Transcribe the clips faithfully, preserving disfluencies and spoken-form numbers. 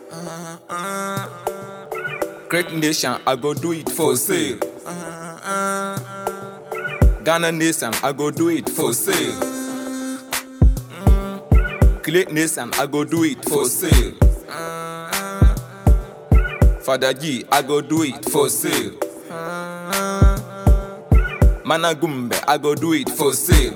Uh, uh. Great nation, I go do it for sale. Uh, uh. Ghana nation, I go do it for sale. Mm. Great nation, I go do it for sale. Uh, uh. Father G, I go do it for sale. Uh, Managumbe, I go do it for sale.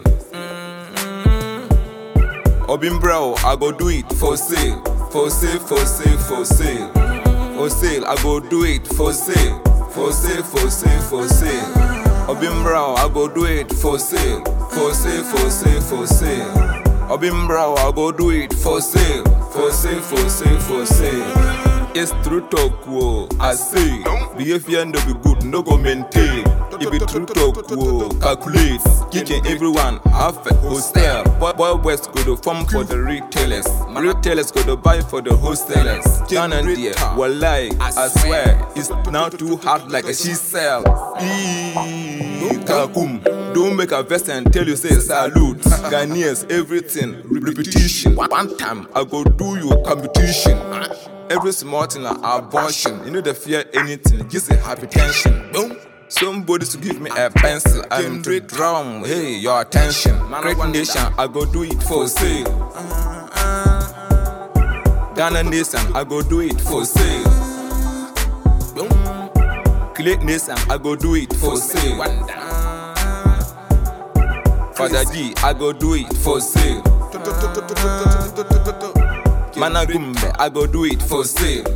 Obimbro, I go do it for sale. For sale, for sale, for sale. For sale, I go do it for sale. For sale, for sale, for sale. Obimbro, I go do it for sale. For sale, for sale, for sale. Obimbro, I go do it for sale. For sale, for sale, for sale. It's true talk, whoa, I say. Behavior no be good, no go maintain. If it true talk, whoa, calculate. Kitchen everyone have a hostel. Boy, boy West go to farm for the retailers. Retailers go to buy for the hostelers. Down and there, wallahi, I swear, it's now too hard like a she sell. Eee, Kakum, don't make a vest and tell you say salute. Ghanaians, everything, repetition. One time I go do your competition. Every small thing like abortion. You know they fear anything, just a hypertension. Boom. Somebody to give me a pencil, I'm to draw, hey, your attention. Great nation, I go do it for sale. Ghana nation, I go do it for sale. Great nation, I go do it for sale. Father G, I go do it for sale. Managumbe, I go do it for sale.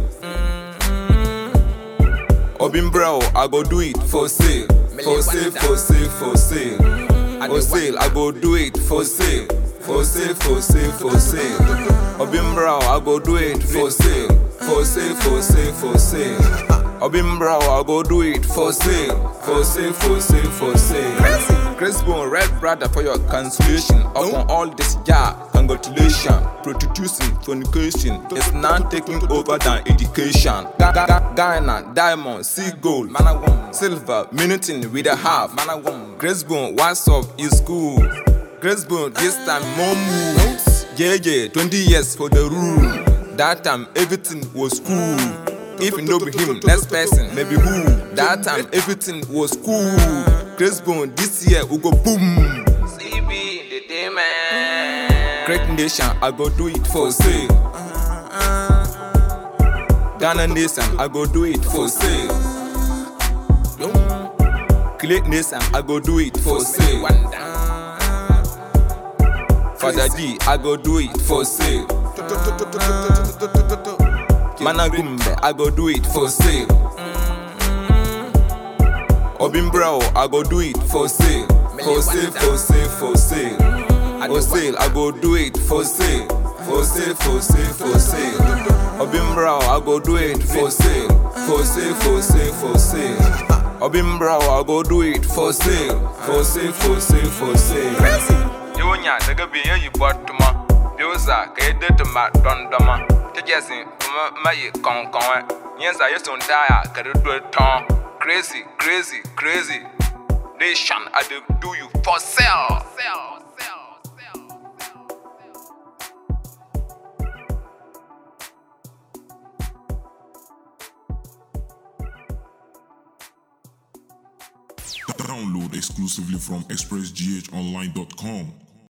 Obimbro, I go do it for sale. For sale, for sale, for sale. For sale, I go do it for sale. For sale, for sale, for sale. Obimbro, I go do it for sale. For sale, for sale, for sale. Obimbro, I go do it for sale. For sale, for sale, for sale. Crespo, red brother for your cancellation. Upon all this, yeah, congratulations. Prostitution, fornication is now taking over than education. Ghana, diamond, sea gold, silver, minuting with a half. Crespo, what's up is cool. Crespo, this time more moves. Yeah, yeah, twenty years for the rule. That time everything was cool. If you know him, next person, maybe who? That time everything was cool. Crespo, this year we go boom. C B, the day man. Great nation, I go do it for sale. Ghana nation, I go do it for sale. Great nation, I go do it for sale. Father G, I go do it for sale. Managumbe, I go do it for sale. Obimbro, I go do it for sale. For sale, for sale, for sale. For sale, I go do it for sale. For sale, for sale, for sale. Obimbro, I go do it for sale. For sale, for sale, for sale. Obimbro, I go do it for sale. For sale, for sale, for sale. Yonya, the gabi you bought to ma. Yosa, Kade to ma dondama. Tajasin, my con con. Yes, I used to die, I could do it tongue. Crazy, crazy, crazy. Nation, I do you for sale. Sell, sell, sell. Download exclusively from express g h online dot com.